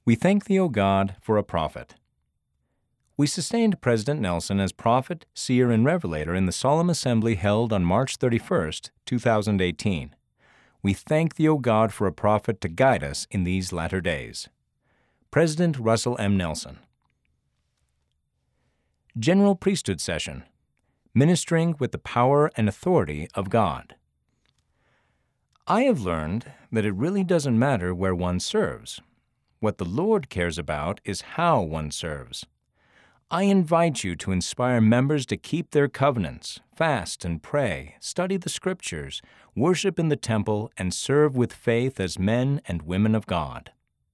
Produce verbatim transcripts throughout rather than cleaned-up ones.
We thank Thee, O God, for a prophet. We sustained President Nelson as prophet, seer, and revelator in the solemn assembly held on March thirty-first, two thousand eighteen. We thank Thee, O God, for a prophet to guide us in these latter days. President Russell M. Nelson. General Priesthood Session. Ministering with the Power and Authority of God. I have learned that it really doesn't matter where one serves. What the Lord cares about is how one serves. I invite you to inspire members to keep their covenants, fast and pray, study the Scriptures, worship in the temple, and serve with faith as men and women of God.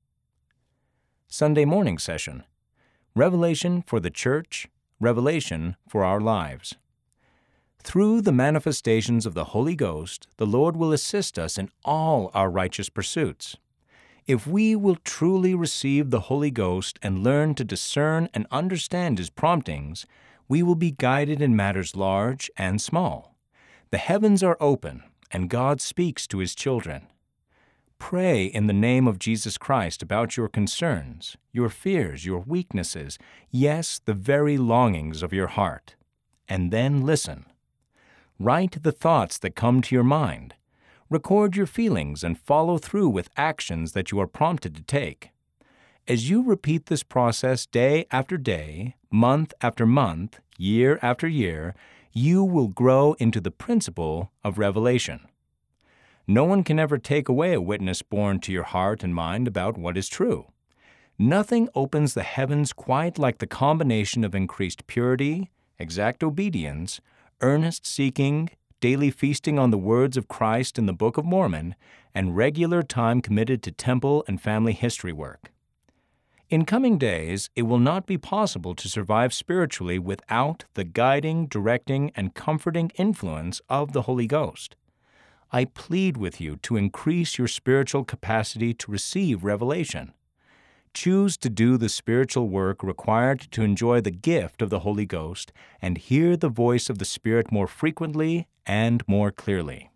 Sunday Morning Session. Revelation for the Church, Revelation for our lives. Through the manifestations of the Holy Ghost, the Lord will assist us in all our righteous pursuits. If we will truly receive the Holy Ghost and learn to discern and understand His promptings, we will be guided in matters large and small. The heavens are open, and God speaks to His children. Pray in the name of Jesus Christ about your concerns, your fears, your weaknesses, yes, the very longings of your heart. And then listen. Write the thoughts that come to your mind. Record your feelings and follow through with actions that you are prompted to take. As you repeat this process day after day, month after month, year after year, you will grow into the principle of revelation. No one can ever take away a witness borne to your heart and mind about what is true. Nothing opens the heavens quite like the combination of increased purity, exact obedience, earnest seeking, daily feasting on the words of Christ in the Book of Mormon, and regular time committed to temple and family history work. In coming days, it will not be possible to survive spiritually without the guiding, directing, and comforting influence of the Holy Ghost. I plead with you to increase your spiritual capacity to receive revelation. Choose to do the spiritual work required to enjoy the gift of the Holy Ghost and hear the voice of the Spirit more frequently and more clearly.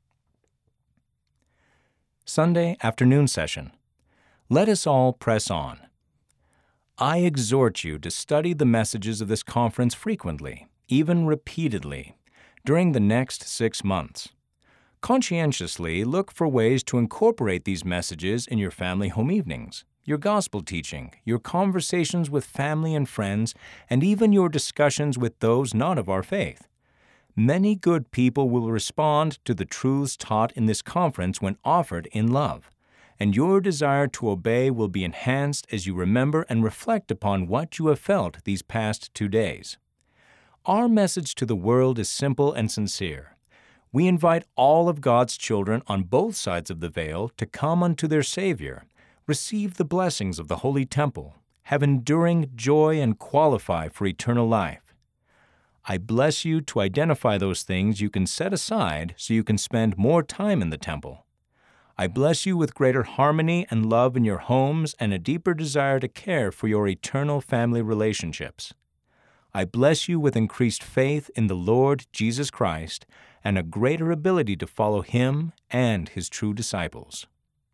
Sunday Afternoon Session. Let us all press on. I exhort you to study the messages of this conference frequently, even repeatedly, during the next six months. Conscientiously look for ways to incorporate these messages in your family home evenings, your gospel teaching, your conversations with family and friends, and even your discussions with those not of our faith. Many good people will respond to the truths taught in this conference when offered in love, and your desire to obey will be enhanced as you remember and reflect upon what you have felt these past two days. Our message to the world is simple and sincere. We invite all of God's children on both sides of the veil to come unto their Savior, receive the blessings of the Holy Temple, have enduring joy, and qualify for eternal life. I bless you to identify those things you can set aside so you can spend more time in the temple. I bless you with greater harmony and love in your homes and a deeper desire to care for your eternal family relationships. I bless you with increased faith in the Lord Jesus Christ and a greater ability to follow Him and His true disciples.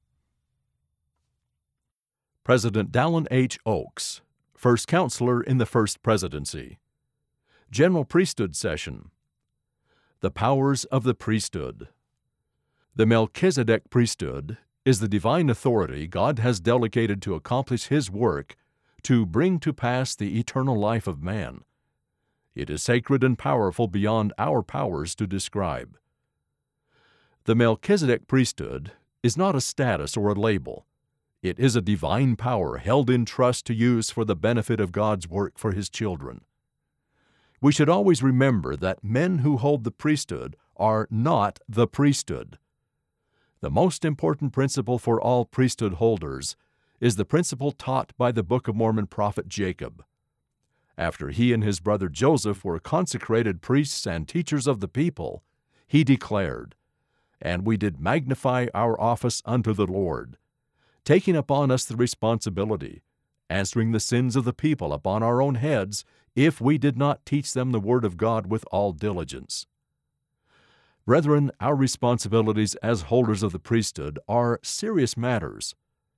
President Dallin H. Oaks, First Counselor in the First Presidency. General Priesthood Session. The Powers of the Priesthood. The Melchizedek priesthood is the divine authority God has delegated to accomplish His work to bring to pass the eternal life of man. It is sacred and powerful beyond our powers to describe. The Melchizedek priesthood is not a status or a label. It is a divine power held in trust to use for the benefit of God's work for His children. We should always remember that men who hold the priesthood are not the priesthood. The most important principle for all priesthood holders is the principle taught by the Book of Mormon prophet Jacob. After he and his brother Joseph were consecrated priests and teachers of the people, he declared, "And we did magnify our office unto the Lord, taking upon us the responsibility, answering the sins of the people upon our own heads, if we did not teach them the word of God with all diligence." Brethren, our responsibilities as holders of the priesthood are serious matters.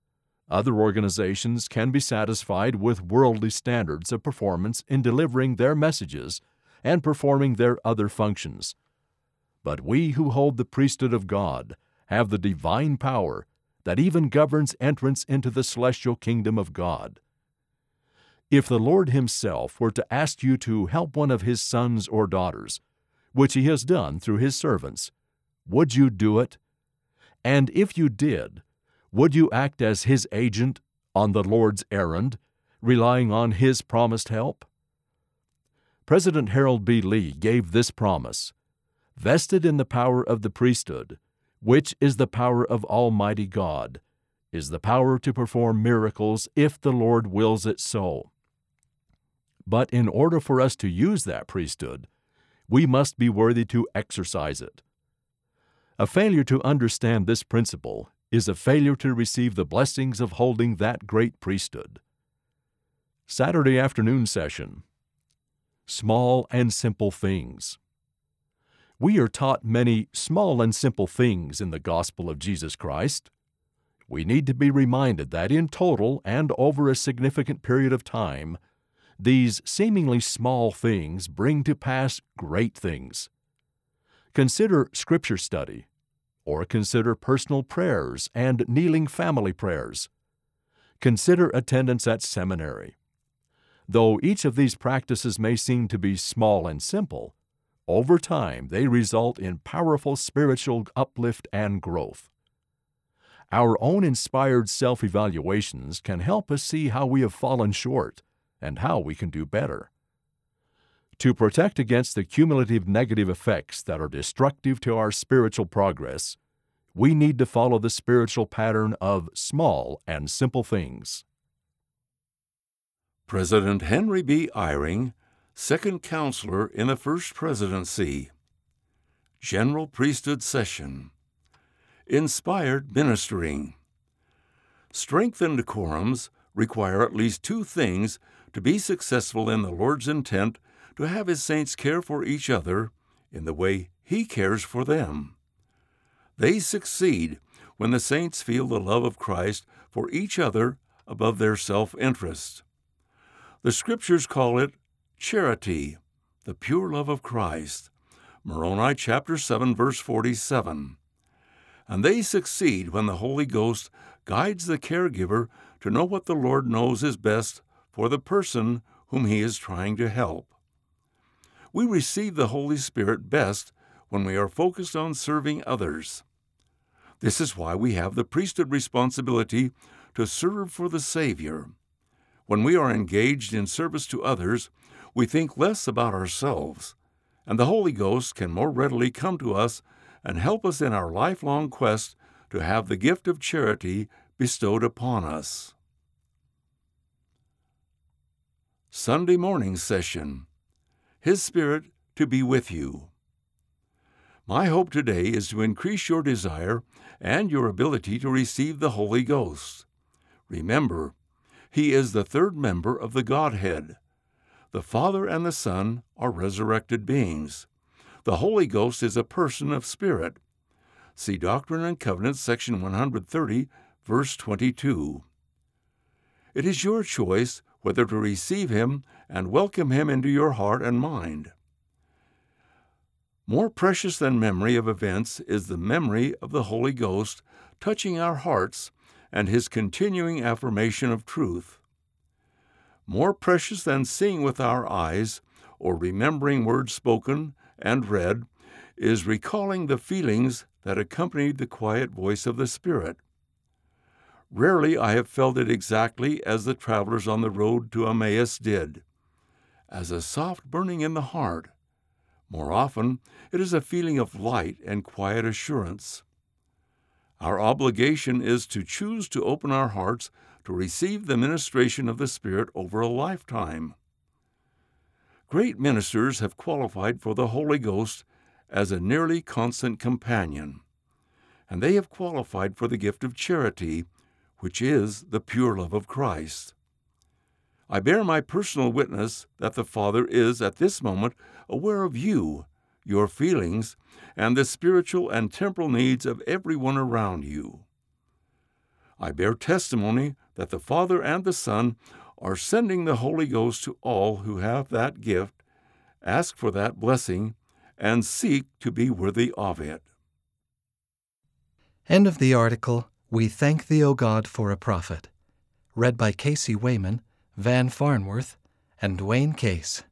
Other organizations can be satisfied with worldly standards of performance in delivering their messages and performing their other functions. But we who hold the priesthood of God have the divine power that even governs entrance into the celestial kingdom of God. If the Lord Himself were to ask you to help one of His sons or daughters, which He has done through His servants, would you do it? And if you did, would you act as His agent on the Lord's errand, relying on His promised help? President Harold B. Lee gave this promise: "Vested in the power of the priesthood, which is the power of Almighty God, is the power to perform miracles if the Lord wills it so." But in order for us to use that priesthood, we must be worthy to exercise it. A failure to understand this principle is a failure to receive the blessings of holding that great priesthood. Saturday afternoon session. Small and simple things. We are taught many small and simple things in the gospel of Jesus Christ. We need to be reminded that in total and over a significant period of time, these seemingly small things bring to pass great things. Consider Scripture study, or consider personal prayers and kneeling family prayers. Consider attendance at seminary. Though each of these practices may seem to be small and simple, over time they result in powerful spiritual uplift and growth. Our own inspired self-evaluations can help us see how we have fallen short and how we can do better. To protect against the cumulative negative effects that are destructive to our spiritual progress, we need to follow the spiritual pattern of small and simple things. President Henry B. Eyring, Second Counselor in the First Presidency. General Priesthood Session. Inspired Ministering. Strengthened quorums require at least two things to be successful in the Lord's intent to have His saints care for each other in the way He cares for them. They succeed when the saints feel the love of Christ for each other above their self-interest. The Scriptures call it charity, the pure love of Christ. Moroni chapter seven, verse forty-seven. And they succeed when the Holy Ghost guides the caregiver to know what the Lord knows is best for the person whom He is trying to help. We receive the Holy Spirit best when we are focused on serving others. This is why we have the priesthood responsibility to serve for the Savior. When we are engaged in service to others, we think less about ourselves, and the Holy Ghost can more readily come to us and help us in our lifelong quest to have the gift of charity bestowed upon us. Sunday morning session. His Spirit to be with you. My hope today is to increase your desire and your ability to receive the Holy Ghost. Remember, He is the third member of the Godhead. The Father and the Son are resurrected beings. The Holy Ghost is a person of spirit. See Doctrine and Covenants, section one thirty, verse twenty-two. It is your choice whether to receive Him and welcome Him into your heart and mind. More precious than memory of events is the memory of the Holy Ghost touching our hearts and His continuing affirmation of truth. More precious than seeing with our eyes or remembering words spoken and read is recalling the feelings that accompanied the quiet voice of the Spirit. Rarely I have felt it exactly as the travelers on the road to Emmaus did, as a soft burning in the heart. More often, it is a feeling of light and quiet assurance. Our obligation is to choose to open our hearts to receive the ministration of the Spirit over a lifetime. Great ministers have qualified for the Holy Ghost as a nearly constant companion, and they have qualified for the gift of charity, which is the pure love of Christ. I bear my personal witness that the Father is at this moment aware of you, your feelings, and the spiritual and temporal needs of everyone around you. I bear testimony that the Father and the Son are sending the Holy Ghost to all who have that gift, ask for that blessing, and seek to be worthy of it. End of the article, We Thank Thee, O God, for a Prophet. Read by Casey Wayman, Van Farnworth, and Dwayne Case.